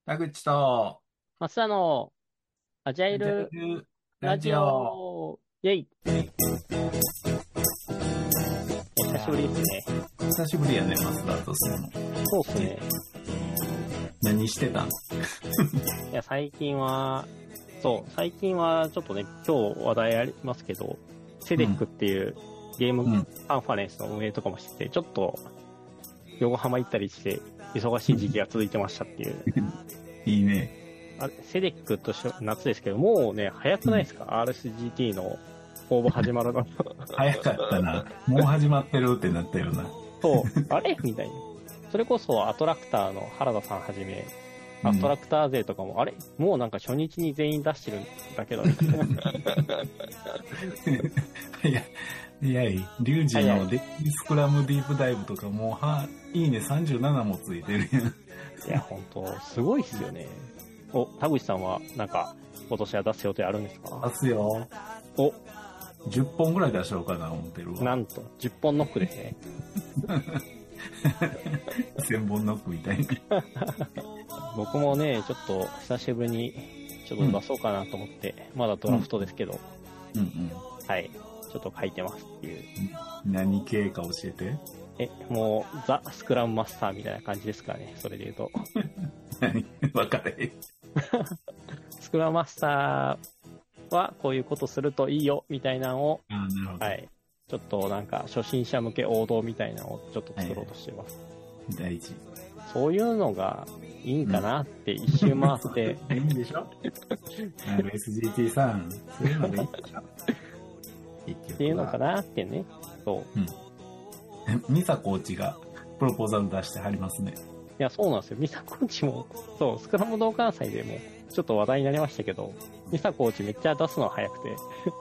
田口と、 マスダのアジャイジャルイルララジジオ。 オ、イェイ。久しぶりですね。 久しぶりやね、マスダとするの。 そうっすね。 何してたん？ いや、最近はちょっとね、今日話題ありますけど、セデックっていうゲームうん。 カンファレンスの運営とかもしてて、ちょっと横浜行ったりして、忙しい時期が続いてましたっていう。 いいね。 あれ、セデックと夏ですけど、もうね、早くうん。 ないですか？ RSGT の応募始まるの。 早かったな。もう始まってるってなったよな。 そう、あれみたいな。それこそアトラクターの原田さんはじめ、 うん。 アトラクター勢とかも、あれもうなんか初日に全員出してるんだけど、みたいな。 いや、いやい、リュウジ早い。 のデイスクラムディープダイブとかもう、いいね37もついてるやん。 いや、ほんと、すごいっすよね。お、田口さんは、なんか、今年は出す予定あるんですか？ 出すよ。 お、 10本ぐらい出しようかな、思ってるわ。 なんと、10本ノックですね。 1000本ノックみたいに。 僕もね、ちょっと、久しぶりに、ちょっとうん。 出そうかなと思って、まだドラうん。 フトですけど、 うん。 はい、ちょっと書いてますっていう。 うん。何系か教えて。 もう、ザ・スクラムマスターみたいな感じですかね、それで言うと。 何分かれへん。 スクラムマスターはこういうことするといいよみたいなのを、 ああ、なるほど。 はい。ちょっとなんか初心者向け王道みたいなのをちょっと作ろうはいはい。 としています。 大事。 そういうのがいいんうん。 かなって一周回そって、 れでいいんでしょ？ ?SGT さん、そういうのでいいんでしょ？結っていう局は。 のかなってね。そう。 うん。ミサコーチがプロポーザル出してはりますね。 いや、そうなんですよ。ミサコーチも、そう、スクラム同感祭でもちょっと話題になりましたけど、ミサコーチめっちゃ出すの早くて、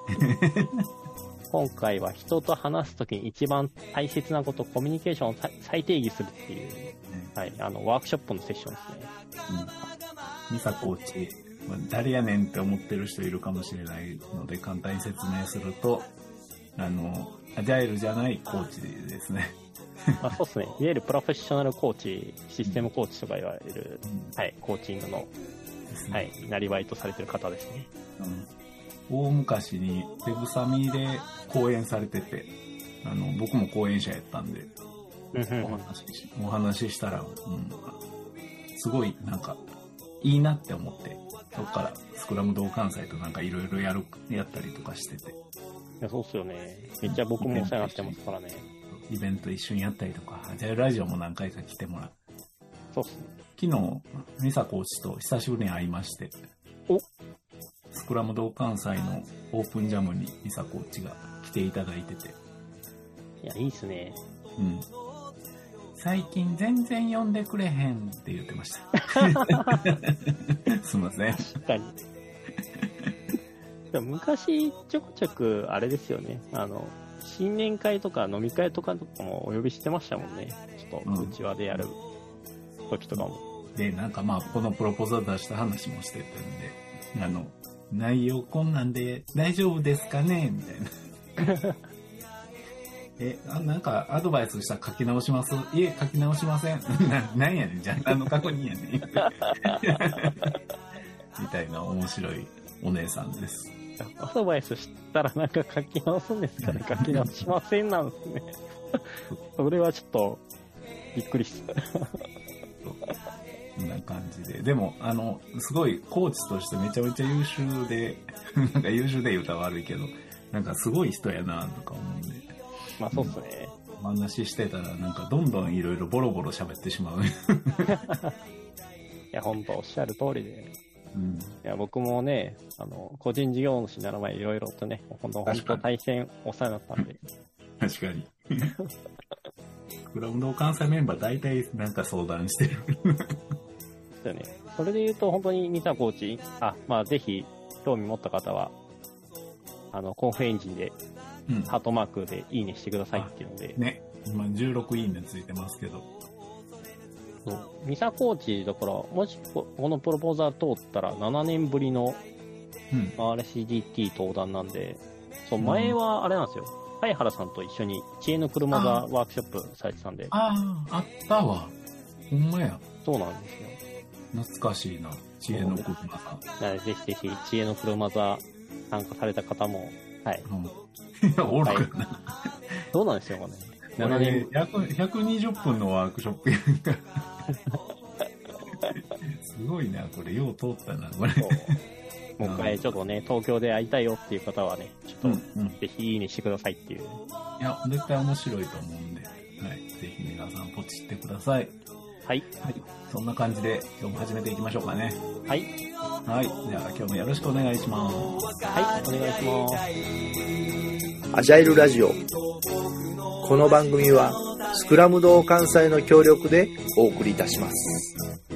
今回は人と話すときに一番大切なこと、コミュニケーションを再定義するっていう、はい、ワークショップのセッションですね。 ミサコーチ、誰やねんって思ってる人いるかもしれないので簡単に説明すると、アジャイルじゃないコーチですね。 まあそうですね。いわゆるプロフェッショナルコーチ、シうん。 ステムコーチとか言われる、 うん。 はい、コーチングの、 ですね。 はい、なりわいとされてる方ですね。 うん。大昔にウェブサミで講演されてて、僕も講演者やったんで、 うんうんうん。 お話ししたら、うん、すごいなんか、いいなって思って、そこからスクラム同感祭となんかいろいろやったりとかしてて、 いや、そうっすよね。めっちゃ僕イベもお世話になってント一緒に、 ますからね。 イベント一緒にやったりとか、アジャイルラジオも何回か来てもらう。 そうっすね。 昨日、ミサコーチと久しぶりに会いまして、 お、 スクラム同感祭のオープンジャムにミサコーチが来ていただいてて、 いや、いいっすね。 うん。最近全然呼んでくれへんって言ってました。すいません。 確かに。でも昔、ちょくちょく、あれですよね。新年会とか飲み会とかもお呼びしてましたもんね。ちょっと、ううん。 ちわでやる時とかも。 で、なんかまあ、このプロポーザル出した話もしてたんで、内容こんなんで大丈夫ですかねみたいな。なんかアドバイスしたら書き直します？いえ、書き直しません。なんやねん、じゃあ何の確認やねん。みたいな面白いお姉さんです。 アドバイスしたらなんか書き直すんですかね？書き直しませんなんですね。それはちょっと、びっくりした。 こんな感じで。でも、すごいコーチとしてめちゃめちゃ優秀で、なんか優秀で言うたら悪いけど、なんかすごい人やなとか思うんで、 まあそうっすね。 お話ししてたらなんかどんどんいろいろボロボロ喋ってしまう。 いや、本当おっしゃる通りで。 うん、 いや、僕もね、個人事業主になる前いろいろとね、本当確かに。 大変お世話になったんで。 確かに。クラウド関西メンバー大体なんか相談してる。 ですよね。それで言うと本当に三田コーチ、まあぜひ興味持った方は、コンフエンジンでうん。 ハートマークでいいねしてくださいっあ、 ていうので、 ね。今16いいねついてますけど。 そう。三田コーチだから、もしこのプロポーザー通ったら7年ぶりのうん。 RCDT 登壇なんで、そう、 うん。 前はあれなんですよ。貝原さんと一緒に知恵の車座あワークショップされてたんで、 あ、あったわ。ほんまや。 そうなんですよ。 懐かしいな。知恵の車さん。 なのでぜひぜひ、知恵の車座参加された方も、はい。 うん。いや、おるかな。 そうなんですよね。 こ 7 れ、 年、 120分のワークショップやんか。すごいな、これ。よう通ったな、これ。 もう一回ちょっとね、東京で会いたいよっていう方はね、ちょっと、 うん。 ぜひいいねしてくださいっていう。 いや、絶対面白いと思うんで、はい。ぜひ皆さんポチってください。 はい。 はい。そんな感じで今日も始めていきましょうかね。 はい。 はい。じゃあ今日もよろしくお願いします。 はい。お願いします。 アジャイルラジオ。この番組はスクラム同関西の協力でお送りいたします。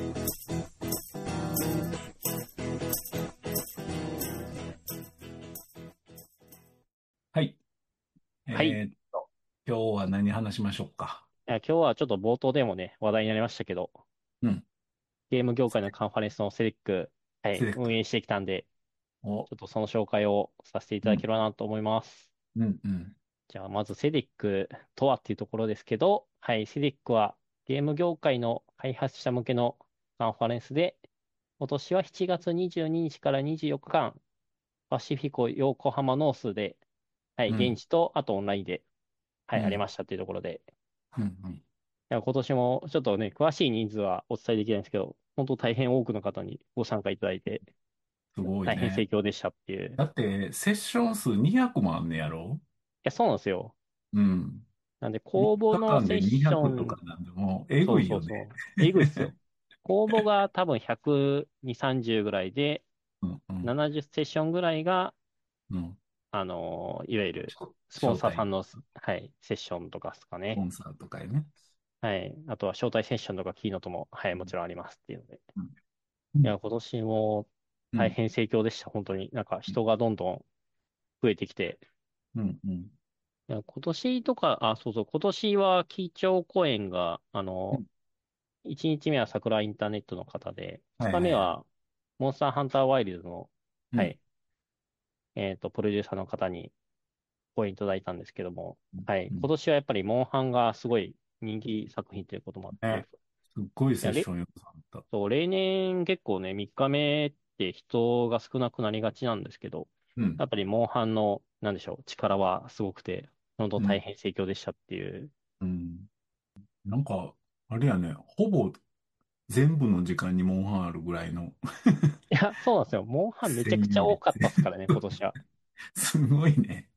はい。 はい。 今日は何話しましょうか。 今日はちょっと冒頭でもね、話題になりましたけど、 うん。 ゲーム業界のカンファレンスのセレック、はい、 セレクト。 運営してきたんで、 お、 ちょっとその紹介をさせていただければなと思います。 うん、うん。 じゃあ、まずセディックとはっていうところですけど、はい、セディックはゲーム業界の開発者向けのカンファレンスで、今年は7月22日から24日間、パシフィコ横浜ノースで、はい、 うん、 現地と、あとオンラインで、はい、ありうん、 ましたっていうところで、 うん、うん。 いや今年もちょっとね、詳しい人数はお伝えできないんですけど、本当大変多くの方にご参加いただいて、 すごい大変盛ね。 況でしたっていう。 だって、セッション数200もあんねやろ？ いや、そうなんですよ。 うん。 なんで、 3 公募の日間でセッショ 200とかン、 なんで、もう、えそうぐいよね。 そうそう。えぐいっすよ。公募が多分120、30ぐらいで、 うん、うん、 70セッションぐらいが、 うん。 いわゆる、スポン招待、 サーさんの、はい、セッションとかですかね。 コンサートかいね。 はい。あとは招待セッションとかキーノートも、はい、もちろんありますっていうので。 うん、うん、 いや、今年もうん、 大変盛況でした。本当に。なんか人がどんどん増えてきて。 うん、うん。 いや、今年とか、あ、そうそう、今年は基調講演が、1日目は桜インターネットの方で、2日はいはいはい。 目はモンスターハンターワイルドの、 うん、 はい、プロデューサーの方に講演いただいたんですけども、はい、 うん。 今年はやっぱりモンハンがすごい人気作品ということもあって、 ね。すっごいいや、 セッションよくされた。 そう、例年結構ね、3日目って人が少なくなりがちなんですけど、 うん、 やっぱりモンハンの、なんでしょう、力はすごくて、本当うん、 大変盛況でしたっていう。 うん。なんか、あれやね、ほぼ全部の時間にモンハンあるぐらいのいや、そうなんですよ。モンハンめちゃく占有率。 ちゃ多かったですからね、今年は。 すごいね。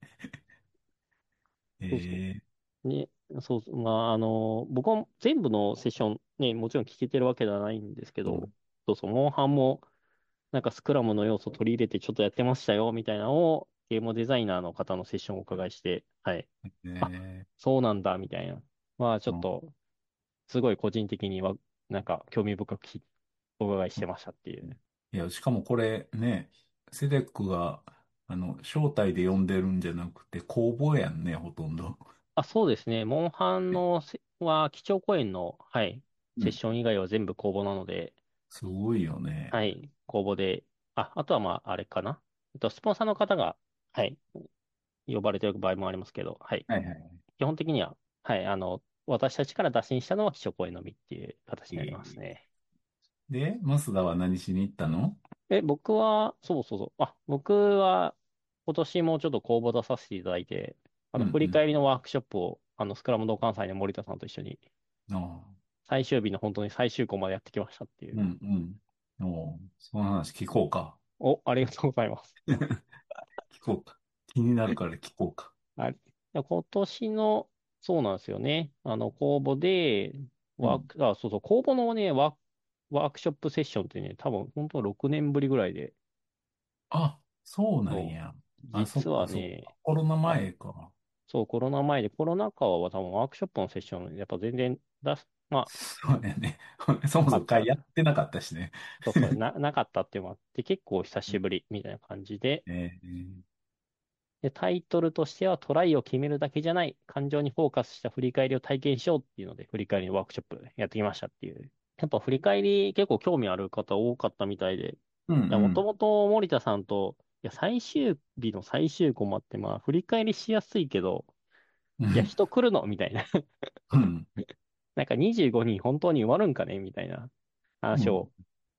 そうそええ、 う。ね、そうそう、まあ、僕は全部のセッション、ね、もちろん聞けてるわけではないんですけど、 うん。 そうそう、モンハンも、なんかスクラムの要素を取り入れてちょっとやってましたよ、みたいなのを、ゲームデザイナーの方のセッションをお伺いして、はい。あ、 ええ、 そうなんだ、みたいな。まあ、ちょうん。 っと、すごい個人的には、なんか、興味深くお伺いしてましたっていう。 いや、しかもこれね、セデックが、招待で呼んでるんじゃなくて、公募やんね、ほとんど。 あ、そうですね。モンハンのは、基調講演の、はい、 うん。 セッション以外は全部公募なので、 すごいよね。 はい、公募で、あとはまあ、あれかな。スポンサーの方が、はい、呼ばれてる場合もありますけど、はい。 はいはい。 基本的には、はい、私たちから打診したのは基調講演のみっていう形になりますえね。 で、マスダは何しに行ったの？ 僕は、そうそうそう。僕は、今年もちょっと公募出させていただいて、振りうんうん。 返りのワークショップを、スクラム同関西の森田さんと一緒に、 ああ、 最終日の本当に最終稿までやってきましたっていう。 うんうん。その話聞こうか。 ありがとうございます。 聞こうか。気になるから聞こうか。 はい。で今年の、そうなんですよね。公募で、 うん。 そうそう、公募のね、ワークショップセッションってね、多分本当6年ぶりぐらいで、 あ、そうなんそうや。あ、そ実っかそっか。 はね、 コロナあ、 前か。 そう、コロナ前で、コロナ禍は多分ワークショップのセッション、やっぱ全然まそうやね。そあ、なもそも会かった。 やってなかったしね。 そうそう、なかったっていうのもあって、結構久しぶりみたいな感じで、で、タイトルとしてはトライを決めるだけじゃない、感情にフォーカスした振り返りを体験しようっていうので、振り返りのワークショップやってきましたっていう。やっぱ振り返り結構興味ある方多かったみたいで、いうんうや、もとん。 もと森田さんと、いや、最終日の最終コマってまあ、振り返りしやすいけど、いや、 うん。 人来るのみたいな。 うん。 なんか25人本当に埋まるんかねみたいなうん。 話を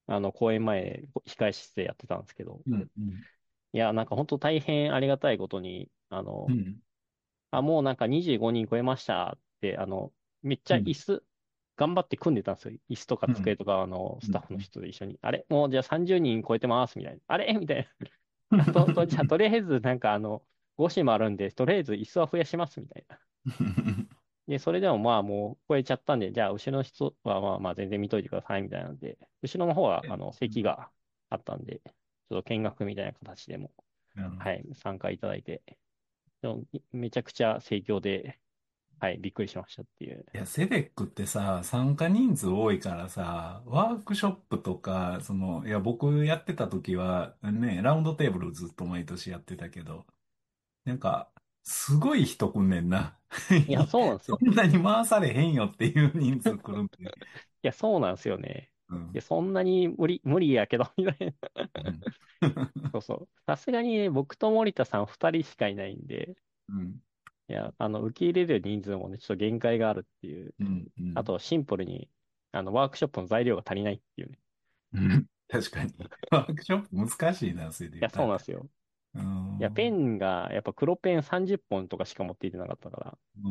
公演前、控え室でやってたんですけど、 うん、うん、 いや、なんか本当大変ありがたいことに、 うん、 もうなんか25人超えましたって、めっちゃうん、 椅子、頑張って組んでたんですよ。椅子とかうん、 机とか、スうん、 タッフの人で一緒に。あれもうじゃあ30人超えてます、みたいな。あれみたいな。じゃあとりあえずなんか5紙もあるんで、とりあえず椅子は増やします、みたいな。で、それでもまあもう超えちゃったんで、じゃあ後ろの人はまあ全然見といてください、みたいなんで、後ろの方は、席があったんで、ちょっと見学みたいな形でも、 うん。 はい、参加いただいて、でもめちゃくちゃ盛況で、はい、びっくりしましたっていう。 いや、セベックってさ、参加人数多いからさ、ワークショップとか、いや、僕やってた時は、ね、ラウンドテーブルずっと毎年やってたけど、なんか、すごい人来んねんな。 いや、そうなんですよ。 そんなに回されへんよっていう人数来るんで。 いや、そうなんですよね。いや、 うん。 そんなに無理やけど、みたいな。 うん。 そうそう。さすがにね、僕と森田さん二人しかいないんで、 うん。 いや、受け入れる人数もね、ちょっと限界があるっていう。 うん。うん。 あと、シンプルに、ワークショップの材料が足りないっていうね。 うん。確かに。ワークショップ難しいな、それでいや、 言うたら。 そうなんですよ。 ういや、ペん。 ンが、やっぱ黒ペン30本とかしか持っていてなかったから、 うん。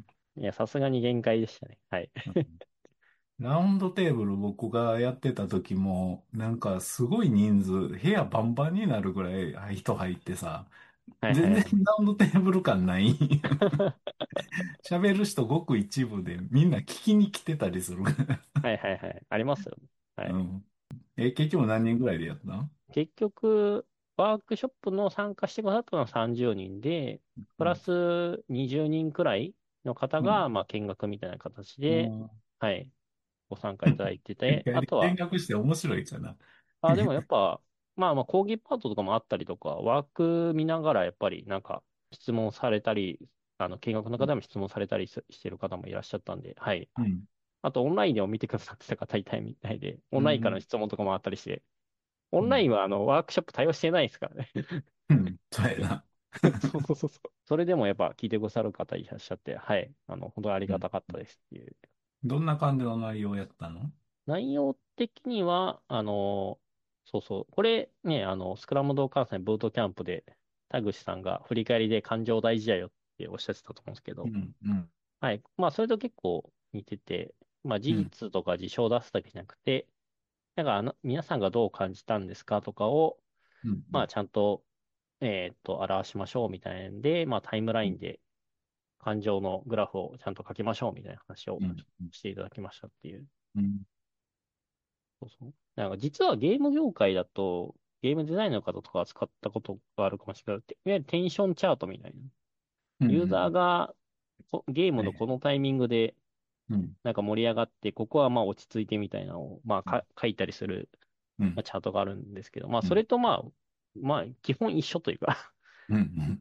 いや、さすがに限界でしたね。はい。 うん。ラウンドテーブル僕がやってた時も、なんかすごい人数、部屋バンバンになるぐらい人入ってさ、 はいは全然いはい。 ラウンドテーブル感ない。喋る人ごく一部でみんな聞きに来てたりする。 はいはいはい。ありますよね。はい。 うん。結局何人ぐらいでやったの？ 結局、ワークショップの参加してくださったのは30人で、プラうん。 ス20人くらいの方うん。 が、まあ、見学みたいな形で、 うん。 はい、ご参加いただいてて、あとは、 見学して面白いかな。 でもやっぱ、まあ、講義パートとかもあったりとか、ワーク見ながら、やっぱり、なんか、質問されたり、見学の方でも質問されたりしてる方もいらっしゃったんで、はい。 うん。 あと、オンラインでも見てくださってた方いたみたいで、オンラインからのうん。 質問とかもあったりして、オうん。 ンラインはワークショップ対応してないですからね。 うん。そうやな。 そうそうそうそう。それでもやっぱ聞いてくださる方いらっしゃって、はい。本当にありうん。 がたかったですっていう。 どんな感じの内容やったの？ 内容的には、そうそう。これね、スクラムド関西ブートキャンプで、田口さんが振り返りで感情大事だよっておっしゃってたと思うんですけど、 うん。うん。 はい。まあ、それと結構似てて、まあ、事うん。 実とか事象を出すだけじゃなくて、なんか皆さんがどう感じたんですかとかを、 うん。 まあ、ちゃんと、表しましょうみたいなんで、まあ、タイムラうん。 インで感情のグラフをちゃんと書きましょうみたいな話をうん。 していただきましたっていう。 うん。 そうそう。なんか実はゲーム業界だと、ゲームデザインの方とかは使ったことがあるかもしれない。いわゆるテンションチャートみたいな。 うん。うユーザーん。 がゲームはい。 のこのタイミングでうん。 なんか盛り上がって、ここはまあ落ち着いてみたいなのをまあうん。 書いたりする、まあ、 うん。 チャートがあるんですけど、まあうん。 それとまあ基本一緒というかうん。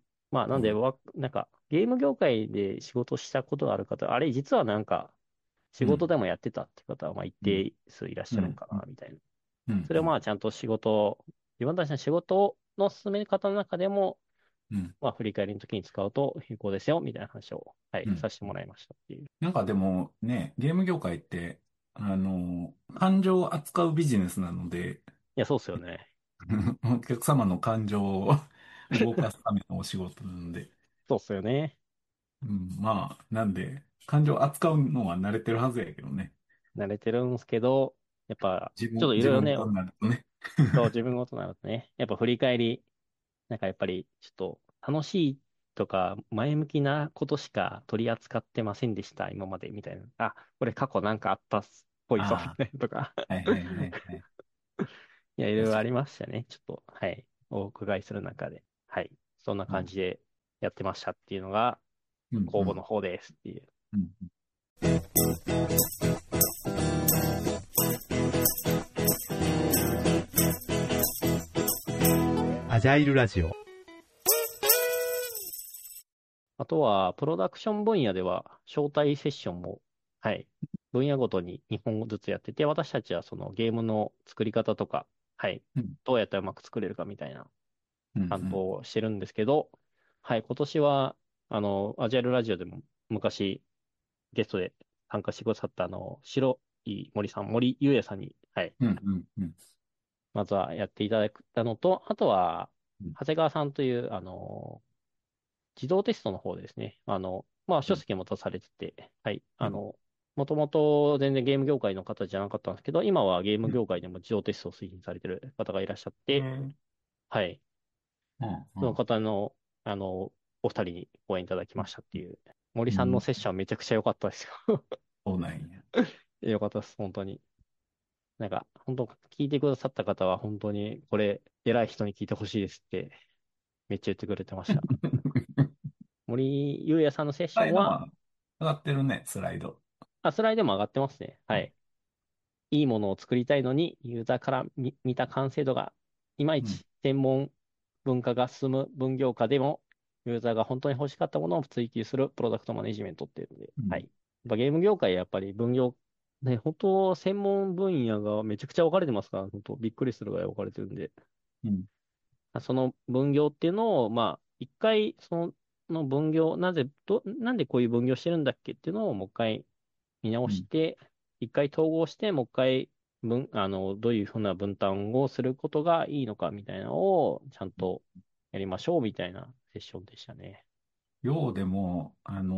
まあなんでうん。 なんかゲーム業界で仕事したことがある方、あれ実はなんか仕うん。 事でもやってたって方はまあ一うん。 定数いらっしうん。 ゃるんかな、みたいな。 うん。 それをまあちゃんと自分たちの仕事の進め方の中でも、 うん。 まあ振り返りの時に使うと有効ですよ、みたいな話を、はい、 うん。 させてもらいましたっていう。いなんかでもね、ゲーム業界って、感情を扱うビジネスなので、 や、そうっすよね。 お客様の感情を動かすためのお仕事なんで、 そうっすよね。 うん、まあ、なんで、感情を扱うのは慣れてるはずやけどね。 慣れてるんですけど、やっぱ、ちょっといろいろね、 自分ごとになるとね。 そう自分ごとなるとね、やっぱ振り返り、なんかやっぱりちょっと楽しいとか前向きなことしか取り扱ってませんでした、今までみたいな。あ、これ過去なんかあったっぽいぞ、みあたいなとか。 あ、はいはいはいはい。 いや、いろいろあり確かに。 ましたね。ちょっと、はい。お伺いする中で。はい。そんなうん、 感じでやってましたっていうのが、 うん、うん、 公募の方ですっていう。 うん。 アジャイルラジオ。 あとは、プロダクション分野では、招待セッションも、はい。分野ごとに2本ずつやってて、私たちはそのゲームの作り方とか、はい。 うん、 どうやったらうまく作れるかみたいなうん、うん。 担当をしてるんですけど、はい。今年は、アジャイルラジオでも昔ゲストで参加してくださった森さん、森優也さんに、はい、 うんうんうん。 まずはやっていただいたのと、あとは、 うん。 長谷川さんという、自動テストの方ですね。まあ、 うん。 書籍も出されてて、はい。 うん。 もともと全然ゲーム業界の方じゃなかったんですけど、今はゲームうん。 業界でも自動テストを推進されてる方がいらっしゃって、 うん。 はい。 うん。うそのん。 方の、お二人にご縁いただきましたっていう。森さんのうん。 セッションめちゃくちゃ良かったですよ。 そうなんや。 良かったです、本当に。なんか、本当聞いてくださった方は本当に、これ、偉い人に聞いてほしいですって、めっちゃ言ってくれてました。森優也さんのセッスラションは、 イドは上がってるね、スライド。 スライドも上がってますね。 うん。 はい。いいものを作りたいのに、ユーザーから見た完成度がいまいうん。 ち専門文化が進む分業化でも、ユーザーが本当に欲しかったものを追求するプロダクトマネジメントっていうので、 うん。 はい。やっぱゲーム業界やっぱり分業、ね、本当専門分野がめちゃくちゃ分かれてますから、本当びっくりするぐらい分かれてるんで、 うん。 その分業っていうのを、まあ、一回、の分業、なんでこういう分業してるんだっけっていうのをもう一回見直うん。 して、一回統合して、もう一回どういうふうな分担をすることがいいのかみたいなのをちゃんとやりましょうみたいなセッションでしたね。 ようでも、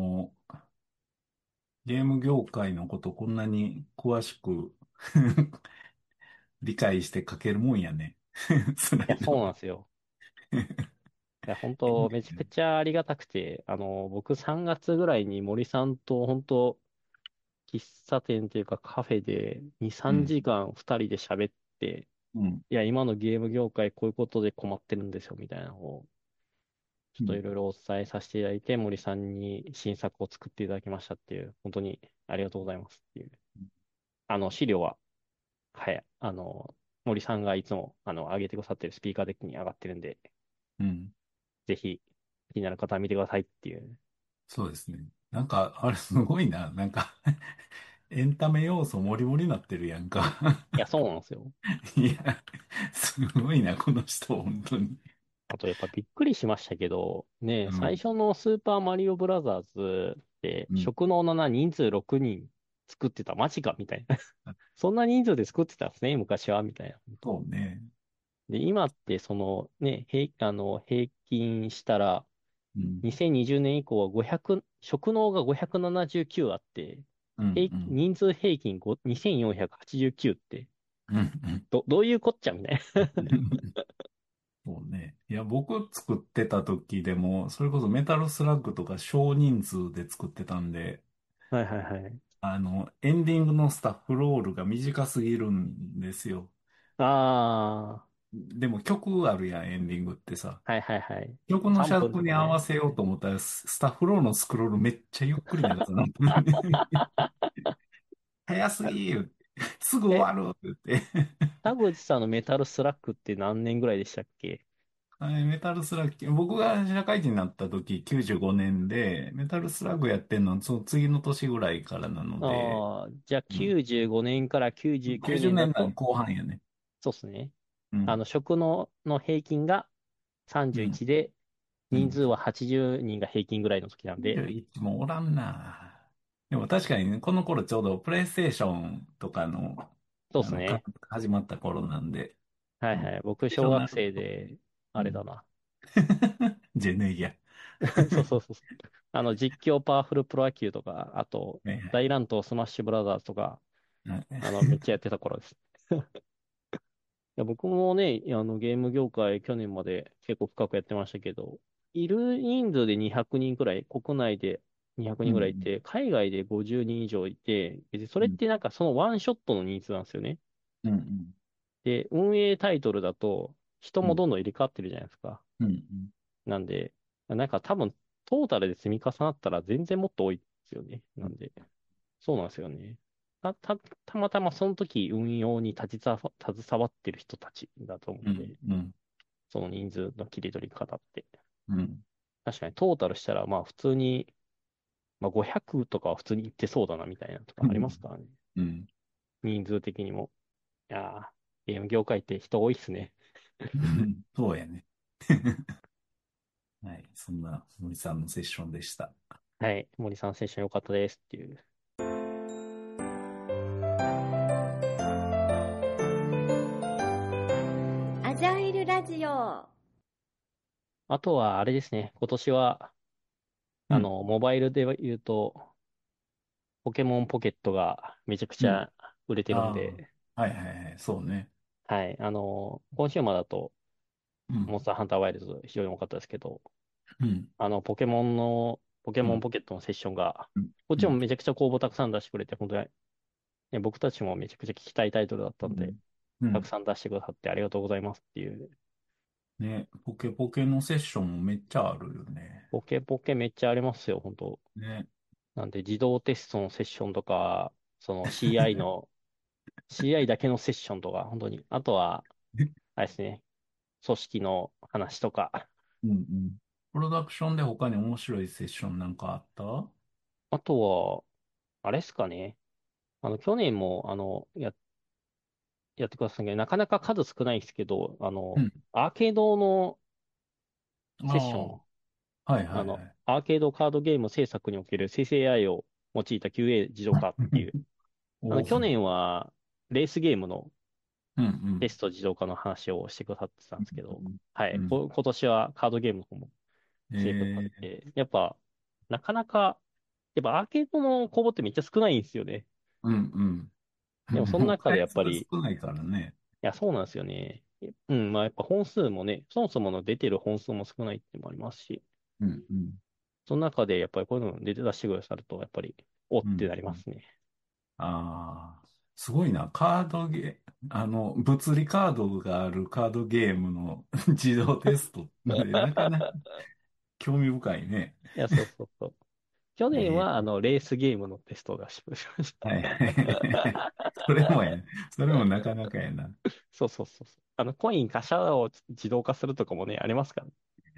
ゲーム業界のことこんなに詳しく理解して書けるもんやね。スラいや、そうイド。 なんですよ。いや、本当めちゃくちゃありがたくて、僕3月ぐらいに森さんと本当喫茶店というかカフェで2、3 うん。 時間2人で喋って、 うん。 いや、今のゲーム業界こういうことで困ってるんですよみたいなのをちょっというん。 ろいろお伝えさせていただいて、森さんに新作を作っていただきましたっていう、本当にありがとうございますっていう。資料は、はい、森さんがいつも、上げてくださってるスピーカーデッキに上がってるんで、 うん。 ぜひ、気になる方は見てくださいっていう。 そうですね。なんか、あれすごいな。なんかエンタメ要素もりもりになってるやんか。 いや、そうなんですよ。 いや、すごいな、この人、本当に。 あと、やっぱびっくりしましたけど、ね、 うん。 最初のスーパーマリオブラザーズって、 うん。 職能7人数6人作ってた、マジかみたいな。そんな人数で作ってたんですね、昔は、みたいな。本当そうね。 で、今って、そのね、平均したら、 うん。 2020年以降は500、職能が579あって、 うん。 人数平均2489って、 うん。うん。 どういうこっちゃみたいな。 そうね。いや、僕作ってた時でも、それこそメタルスラッグとか少人数で作ってたんで、 はいはいはい。 エンディングのスタッフロールが短すぎるんですよ。 あでも曲あるやん、エンディングってさ。 はいはいはい。 曲の 3分尺にとかね。 合わせようと思ったら、スタッフロールのスクロールめっちゃゆっくりなやつな。早すぎ言うてすぐ終え、 わる言って。 田口さんのメタルスラックって何年ぐらいでしたっけ？ メタルスラッグ、僕が社会人になった時95年で、メタルスラッグやってんのその次の年ぐらいからなので、 ああー、じゃあうん、 95年から99年 90年代のだと、 後半やね。 そうですね。 うん、 職の平均がうん、 31で、 うん。 人数は80人が平均ぐらいの時なんで、 91もおらんな。でも確かにね、この頃ちょうどプレイステーションとかの、 そうですね。 始まった頃なんで、うん。 はいはい。僕、 でしょ、な小学るほど。 生で、 うん。 あれだな。 ジェネギア。 そうそうそうそう。実況パワフルプロ野球とか、あと、 はいはい。 大乱闘スマッシュブラザーズとか、 はい。 めっちゃやってた頃です。いや、僕もね、ゲーム業界去年まで結構深くやってましたけど、いる人数で200人くにんくらい、国内で200 うん、 人くにんくらいいて、海外で50人以上いて、別にそれっうん、 てなんかそのワンショットの人数なんですよね。 うん、うん、 で、運営タイトルだと、人うん、 もどんどん入れ替わってるじゃないですか。 うん、 なんで、なんか多分、トータルで積み重なったら全然もっと多いですよね。 うん、 なんで、そうなんですよね。たまたまその時運用に携わってる人たちだと思ううん、 んで、 うん、 その人数の切り取り方って。 うん、 確かにトータルしたら、まあ普通に、まあ500とかは普通にいってそうだなみたいなとかありますからね。 うん。 人数的にも。いやー、ゲーム業界って人多いっすね。 そうやね。はい。そんな森さんのセッションでした。 はい。森さんセッション良かったですっていう。 アジャイルラジオ。 あとは、あれですね。今年は、 うん。 モバイルで言うと、ポケモンポケットがめちゃくちうん。 ゃ売れてるんあで、 あ。はいはいはい。そうね。 はい。コンシューマーだと、 うん。 モンスターハンターワイルド非常に多かったですけど、 うん。 ポケうん。 モンポケットのセッションが、 うん。 こっうん。 ちもめちゃくちゃ公募たくさん出してくれて、本当に、ね、僕たちもめちゃくちゃ聞きたいタイトルだったんで、 うん。うん。 たくさん出してくださってありがとうございますっていう。 ね、ポケポケのセッションもめっちゃあるよね。 ポケポケめっちゃありますよ、本当。 ね。 なんで、自動テストのセッションとか、CI だけのセッションとか、本当に。あとは、あれですね、組織の話とか。 うんうん。プロダクションで他に面白いセッションなんかあった？ あとは、あれですかね。去年も、やってくださいね。なかなか数少ないですけど、 うん。 アーケードのあセッション、 あ、はいはいはい。 アーケードカードゲーム制作における生成 AI を用いた QA 自動化っていう。 おお、 去年は、レースゲームのうんうん。 テスト自動化の話をしてくださってたんですけど、はい。 うん。 今年はカードゲームの方もしてくださっええ、 て、やっぱ、なかなか、やっぱアーケードの公募ってめっちゃ少ないんですよね。 うんうん。 でもそのもう中で回数がやっぱり、 少ないからね。 いや、そうなんですよね。うん、まあやっぱ本数もね、そもそもの出てる本数も少ないっていうのもありますし、 うんうん。 その中でやっぱりこういうの出してくださると、やっぱり、おっうんてなりうん。 ますね。 ああ、すごいな。カードゲー、物理カードがあるカードゲームの自動テストってなかなか興味深いね。 いや、そうそうそう。去年は、 ええ、 レースゲームのテストを出しましはいはい。 た。 それもやね。それもなかなかやな。 そうそうそうそう。コイン貨車を自動化するとかもね、ありますからね。 はい。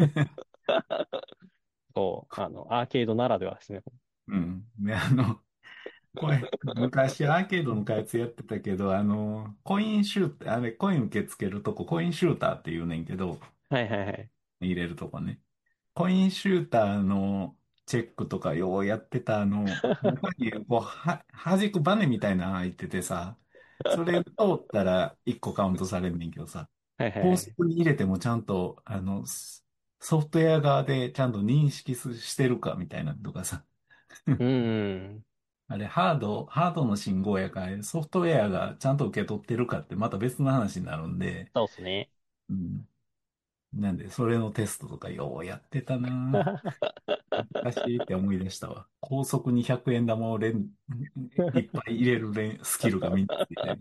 そう、アーケードならではですね。 うん。で、これ、昔アーケードの開発やってたけど、コインシューター、あれ、コイン受け付けるとこ、コインシューターって言うねんけど、 はいはいはい。 入れるとこね。コインシューターのチェックとかようやってた中にこう、弾くバネみたいなの入っててさ、それ通ったら1個カウントされんねんけどさ、 はいはいはい。 高速に入れてもちゃんと、ソフトウェア側でちゃんと認識してるかみたいなのとかさ、 うーん。 あれ、ハードの信号やから、ソフトウェアがちゃんと受け取ってるかってまた別の話になるんで、 そうですね。 うん。なんで、それのテストとかようやってたな。懐かしいって思い出したわ。高速に100円玉をいっぱい入れるスキルが身についてる。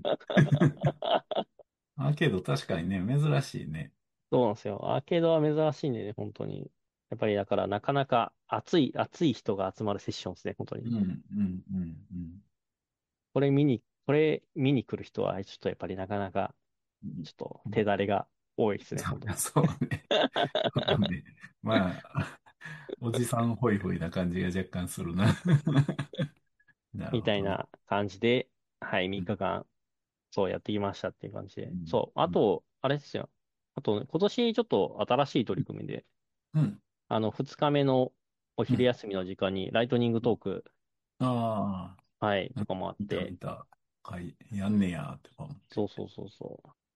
アーケード確かにね、珍しいね。 そうなんですよ。アーケードは珍しいんでね、本当に。やっぱりだからなかなか熱い人が集まるセッションですね、本当に。 うん、うん、うん、うん。 これ見に来る人は、ちょっとやっぱりなかなか、ちょっと手だれが多いですね、本当に。 そうね。そうね。まあ、おじさんホイホイな感じが若干するな。なるみほどね。 たいな感じで、はい、3 うん、 日間、そうやってきましたっていう感じで。 うん、 そう。あうん。 と、あれですよ。あと、今年ちょっと新しい取り組みで、 うん、 2日目のおうん。 昼休みの時間にライトニングトーク、 あはい、 あ、 とかもあっ見たて、 見た。やんねや、って思って。 そうそうそうそう。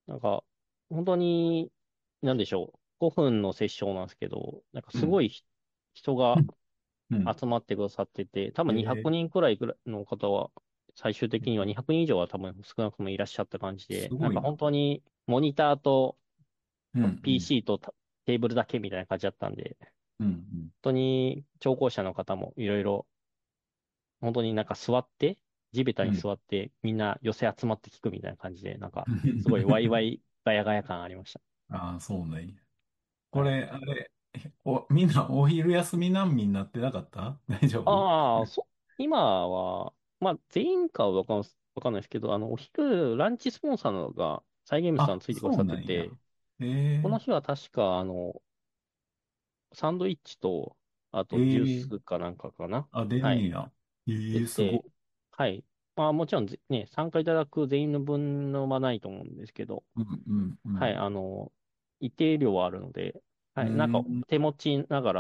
なんか、本当に、なんでしょう。5分のセッションなんですけど、なんかうん、 すごい人がうん。 集まってくださってて、多分200 ええ、 人くらいの方は、最終的には200人以上は多分少なくともいらっしゃった感じで、なんかすごいな。 本当にモニターとうん、うん、 PC とテーブルだけみたいな感じだったんで、本うん、うん。 当に聴講者の方もいろいろ、本当になんか座って、地べたにうん。 座ってみんな寄せ集まって聞くみたいな感じで、なんかすごいワイワイガヤガヤ感ありました。 ああ、そうね。こはい。 れ、あれ、みんなお昼休み難民になってなかった？大丈夫？ ああ、今は、まあ全員かはわかんないですけど、お昼ランチスポンサーのがサイゲームさんあ、 ついてくださっそうなんや。 てて、このえ日は確か、サンドイッチと、あえとジューええ、 スかなんかかな。 あ、出はい。 んねや。ええ、すご出て、はい。まあもちろんね、参加いただく全員の分のはないと思うんですけど、 い。うん、うん、うはい。 ん。 一定量はあるので、 うーはい。なんかん、 手持ちながら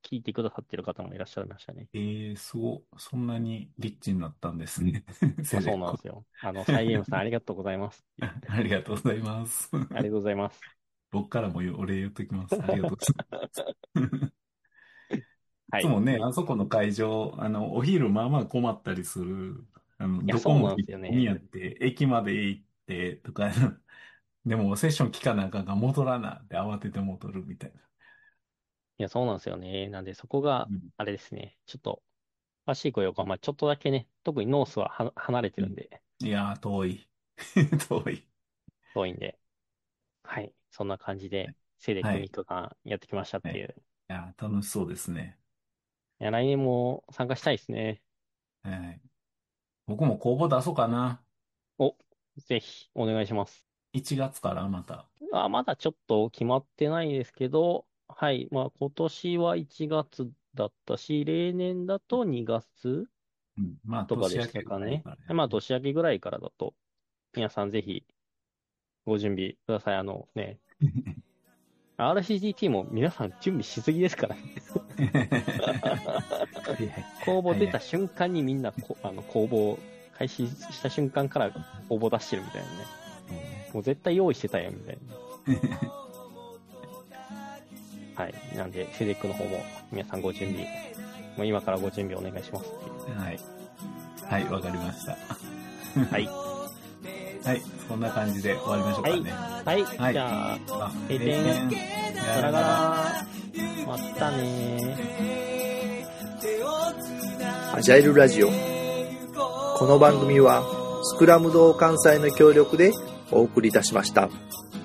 聞いてくださってる方もいらっしゃいましたね。 すごい。そんなにリッチになったんですね。セレそうなんコ。 ですよ。サイゲームさんありがとうございますって言って。 ありがとうございます。 ありがとうございます。 僕からもお礼言っときます。ありがとうございます。いはい。 つもね、あそこの会場、お昼まあまあ困ったりする。 いや、 どこもそうなんですよ混みね。 合って、駅まで行ってとか、でもセッション聞かなあかんから戻らなって慌てて戻るみたいな。 いや、そうなんですよね。なんで、そこが、 うん。 あれですね。ちょっと、詳しい横浜、ちょっとだけね、特にノースは離れてうん。 るんで、 いやー、遠い。遠い。 遠いんで、はい。そんな感じで、セレク3 はい。 日間やってきましたっはい。いていう。 やー、楽しそうですね。 いや、来年も参加したいですね。 はい。僕も公募出そうかな。 お、ぜひ、お願いします。 1月からまた。 まだちょっと決まってないですけど、はい。まあ、今年は1月だったし、例年だと2月うん。まあ、 とかでし年明けたかね。 ぐらいからやまあ、 ね。 年明けぐらいからだと、皆さんぜひご準備ください。RCGT も皆さん準備しすぎですからね。公募出た瞬間にみんな公募開始した瞬間から応募出してるみたいなね。もう絶対用意してたよみたいな。はい。なんで、セデックの方も皆さんご準備、もう今からご準備お願いしますっていう。 はい。はい、わかりました。 はい。 はい、そんな感じで終わりましょうかね。 はい。 はい。 じゃあ、閉閉店。 店。 ガラガラ。またねアジャイルラジオ。この番組はスクラム同関西の協力でお送りいたしました。